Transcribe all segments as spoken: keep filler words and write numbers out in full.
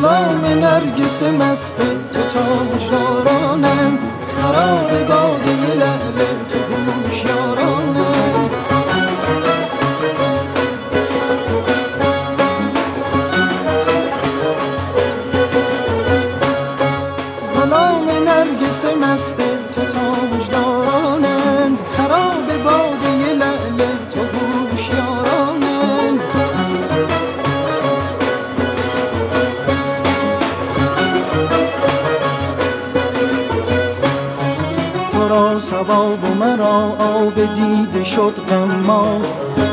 غلام نرگس مست تو تاجدارانند، خراب باده لعل تو هوشیارانند. غلام نرگس مست تو تاجدارانند، خراب باده لعل تو هوشیارانند. تو را صبا و مرا آب دیده شد غماز،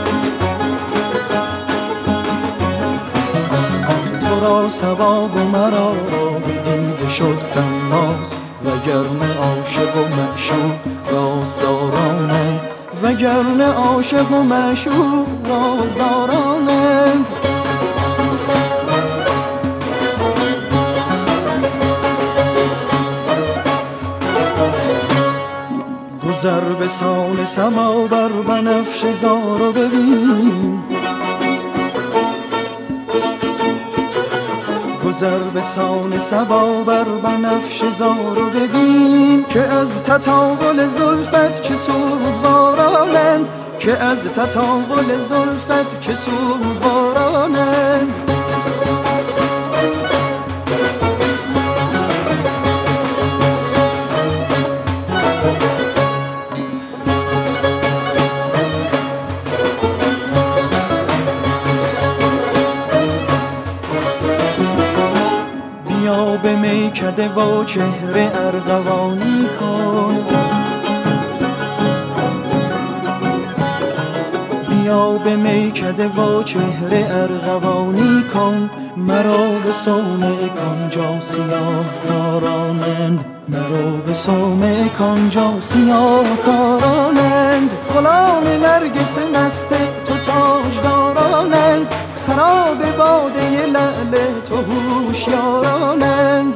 تو را صبا و مرا آب دیده شد غماز. وگرنه عاشق و معشوق رازدارانند، وگرنه عاشق و معشوق رازدارانند. گذر به سان سما بر بنفشه زارو ببین، گذر به سان سبا بر بنفشه زارو ببین، که از تطاول زلفت چه سوگوارانند، که از تطاول زلفت چه سوگوارانند. بیا به میکده و چهره ارغوانی کن، بیا به میکده و چهره ارغوانی کن. مرا به صومعه کن جا سیاه کارانند، مرا به صومعه کن جا سیاه کارانند. غلام نرگس مست تو تاجدارانند، خراب باده لعل تو هوشیارانند.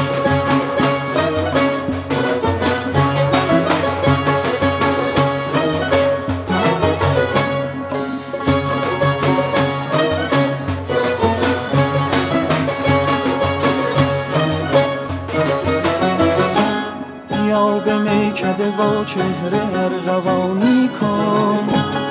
بیا به میکده و چهره ارغوانی کن،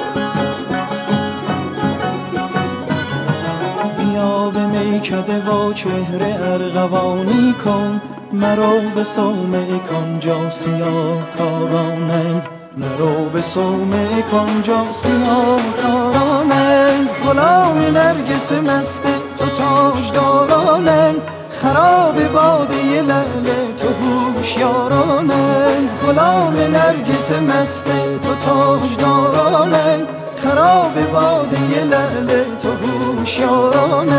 بیا به میکده و چهره ارغوانی کن. مرا به صومعه کن جا سیاه کارانند، مرا به صومعه کن جا سیاه کارانند. غلام نرگس مست تو تاجدارانند، خراب باده لعل تو هوشیارانند. غلام نرگس مست تو تاجدارانند، خراب باده لعل تو هوشیارانند.